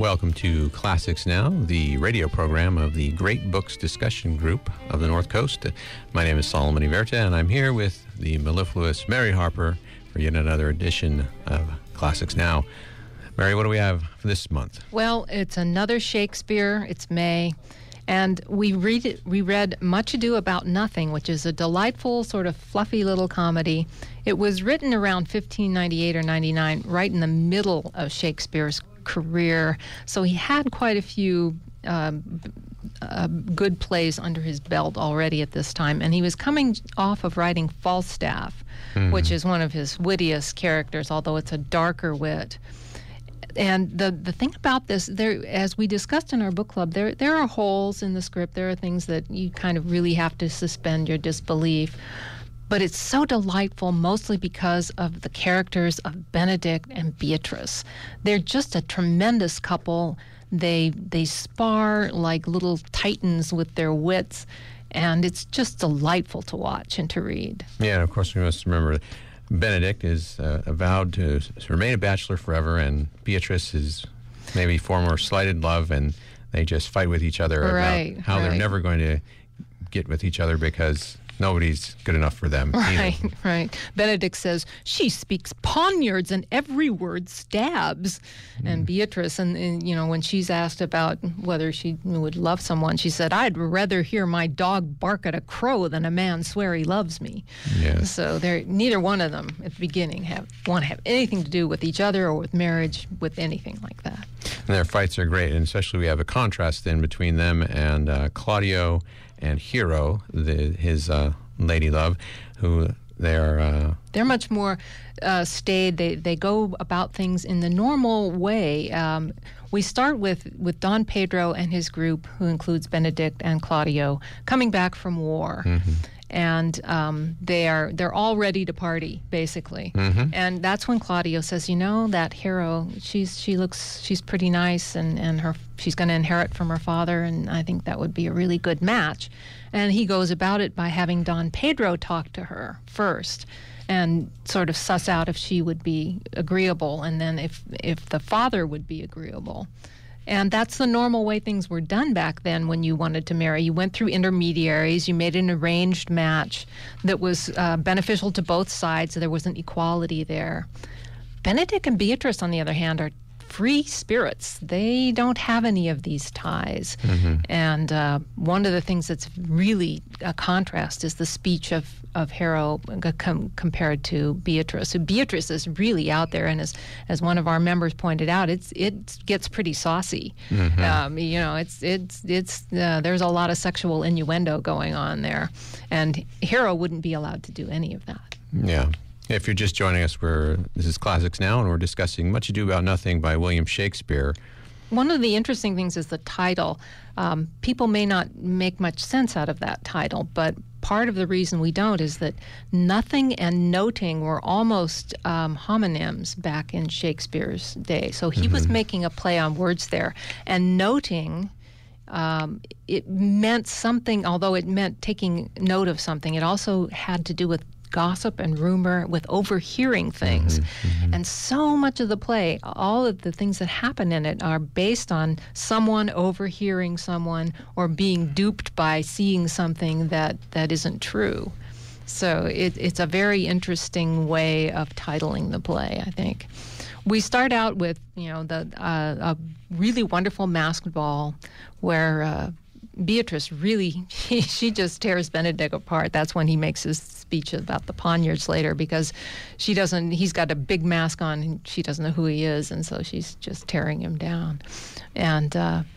Welcome to Classics Now, the radio program of the Great Books Discussion Group of the North Coast. My name is Solomon Iverta, and I'm here with the mellifluous Mary Harper for yet another edition of Classics Now. Mary, what do we have for this month? Well, it's another Shakespeare. It's May. And we read Much Ado About Nothing, which is a delightful, sort of fluffy little comedy. It was written around 1598 or 99, right in the middle of Shakespeare's career. So he had quite a few good plays under his belt already at this time. And he was coming off of writing Falstaff, which is one of his wittiest characters, although it's a darker wit. And the thing about this, there, as we discussed in our book club, there are holes in the script. There are things that you kind of really have to suspend your disbelief. But it's so delightful, mostly because of the characters of Benedict and Beatrice. They're just a tremendous couple. They spar like little titans with their wits, and it's just delightful to watch and to read. Yeah, and of course we must remember Benedict is vowed to remain a bachelor forever, and Beatrice is maybe former slighted love, and they just fight with each other about how they're never going to get with each other because nobody's good enough for them either. Right. Benedict says, she speaks poniards and every word stabs. And Beatrice, and you know, when she's asked about whether she would love someone, she said, I'd rather hear my dog bark at a crow than a man swear he loves me. Yes. So neither one of them at the beginning want to have anything to do with each other or with marriage, with anything like that. And their fights are great, and especially we have a contrast then between them and Claudio and Hero, his lady love, who they're much more staid. They go about things in the normal way. We start with Don Pedro and his group, who includes Benedict and Claudio, coming back from war. And they're all ready to party, basically. And that's when Claudio says, you know, that Hero, she's pretty nice, and she's going to inherit from her father, and I think that would be a really good match. And he goes about it by having Don Pedro talk to her first and sort of suss out if she would be agreeable, and then if the father would be agreeable. And that's the normal way things were done back then when you wanted to marry. You went through intermediaries. You made an arranged match that was beneficial to both sides. So there was an equality there. Benedict and Beatrice, on the other hand, are free spirits. They don't have any of these ties. And one of the things that's really a contrast is the speech of Hero compared to Beatrice. So Beatrice is really out there, and as one of our members pointed out, it gets pretty saucy. You know, it's there's a lot of sexual innuendo going on there, and Hero wouldn't be allowed to do any of that. Yeah. If you're just joining us, this is Classics Now, and we're discussing Much Ado About Nothing by William Shakespeare. One of the interesting things is the title. People may not make much sense out of that title, but part of the reason we don't is that nothing and noting were almost homonyms back in Shakespeare's day. So he was making a play on words there. And noting, it meant something, although it meant taking note of something, it also had to do with gossip and rumor, with overhearing things. And so much of the play, all of the things that happen in it are based on someone overhearing someone or being duped by seeing something that isn't true. So it's a very interesting way of titling the play, I think. We start out with, you know, a really wonderful masked ball where Beatrice really, she just tears Benedict apart. That's when he makes his speech about the poniards later, because he's got a big mask on and she doesn't know who he is, and so she's just tearing him down. And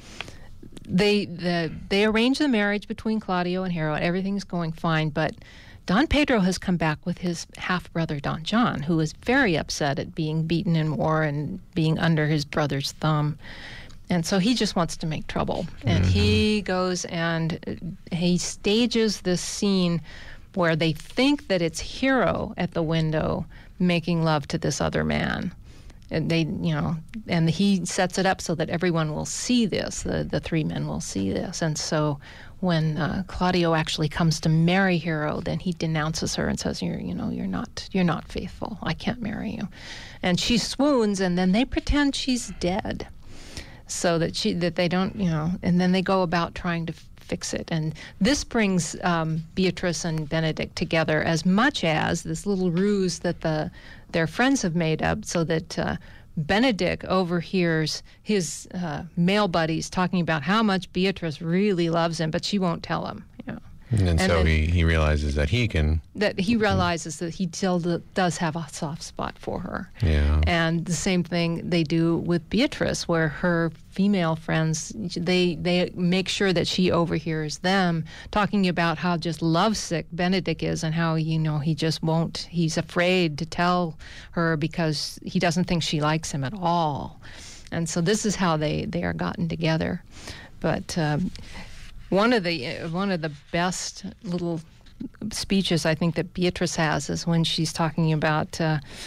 they arrange the marriage between Claudio and Hero. Everything's going fine, but Don Pedro has come back with his half-brother Don John, who is very upset at being beaten in war and being under his brother's thumb. And so he just wants to make trouble. And he goes and he stages this scene where they think that it's Hero at the window making love to this other man. And and he sets it up so that everyone will see this, the three men will see this. And so when Claudio actually comes to marry Hero, then he denounces her and says, you're not faithful. I can't marry you. And she swoons, and then they pretend she's dead. so that they don't, and then they go about trying to fix it. And this brings Beatrice and Benedict together as much as this little ruse that their friends have made up, so that Benedict overhears his male buddies talking about how much Beatrice really loves him, but she won't tell him. And so he realizes that he realizes that he still does have a soft spot for her. Yeah. And the same thing they do with Beatrice, where her female friends, they make sure that she overhears them talking about how just lovesick Benedict is, and how, he just won't, he's afraid to tell her because he doesn't think she likes him at all. And so this is how they are gotten together. But one of the best little speeches I think that Beatrice has is when she's talking about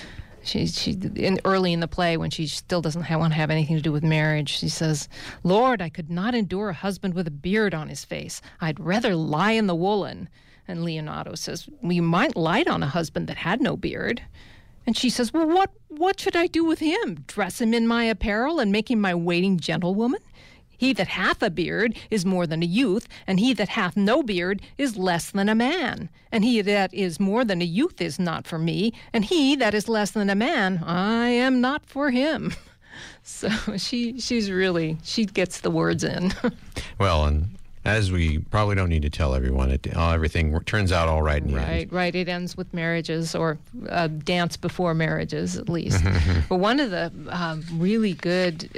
early in the play, when she still doesn't want to have anything to do with marriage. She says, "Lord, I could not endure a husband with a beard on his face. I'd rather lie in the woolen." And Leonardo says, "Well, you might light on a husband that had no beard." And she says, "Well, what should I do with him? Dress him in my apparel and make him my waiting gentlewoman? He that hath a beard is more than a youth, and he that hath no beard is less than a man. And he that is more than a youth is not for me, and he that is less than a man, I am not for him." So she gets the words in. Well, and as we probably don't need to tell everyone, everything turns out all right in the end. Right. It ends with marriages, or a dance before marriages, at least. But one of the really good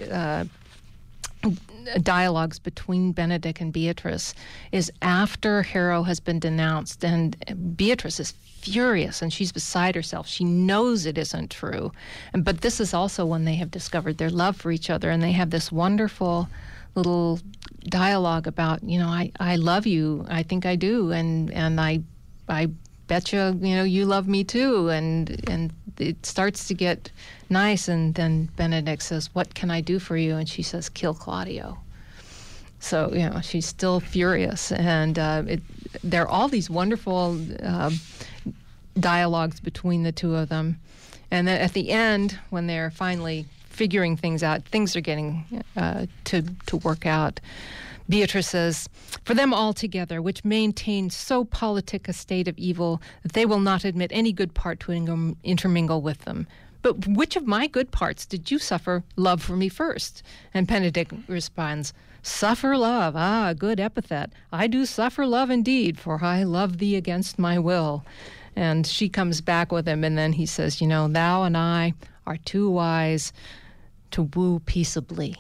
dialogues between Benedict and Beatrice is after Harrow has been denounced, and Beatrice is furious and she's beside herself. She knows it isn't true. But this is also when they have discovered their love for each other, and they have this wonderful little dialogue about, I love you, I think I do, and I bet you love me too, and it starts to get nice, and then Benedict says, "What can I do for you?" And she says, "Kill Claudio." So she's still furious, and there are all these wonderful dialogues between the two of them, and then at the end, when they're finally figuring things out, things are getting to work out. Beatrice says, "For them altogether, which maintain so politic a state of evil that they will not admit any good part to intermingle with them. But which of my good parts did you suffer love for me first?" And Benedict responds, "Suffer love, a good epithet. I do suffer love indeed, for I love thee against my will." And she comes back with him, and then he says, "Thou and I are too wise to woo peaceably."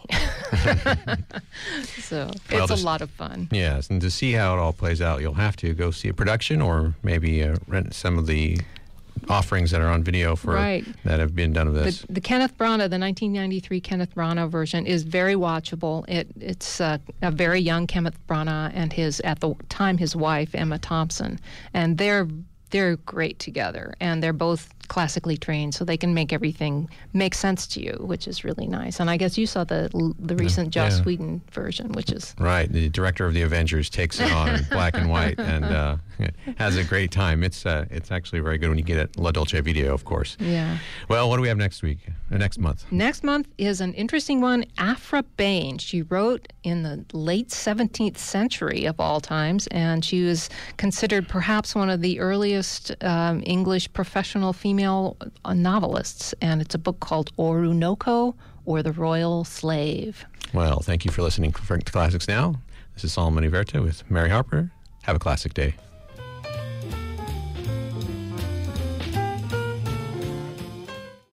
So it's a lot of fun. Yes, and to see how it all plays out, you'll have to go see a production, or maybe rent some of the offerings that are on video that have been done of this. The Kenneth Branagh, the 1993 Kenneth Branagh version, is very watchable. It's a very young Kenneth Branagh and at the time his wife Emma Thompson, and they're great together, and they're both classically trained, so they can make everything make sense to you, which is really nice. And I guess you saw the recent Joss Whedon version, which is right. The director of the Avengers takes it on in black and white, and has a great time. It's actually very good when you get it La Dolce Video, of course. Yeah. Well, what do we have next month? Next month is an interesting one. Aphra Behn. She wrote in the late 17th century of all times, and she was considered perhaps one of the earliest English professional female novelists, and it's a book called Orunoko, or The Royal Slave. Well, thank you for listening to Classics Now. This is Solomon Iverta with Mary Harper. Have a classic day.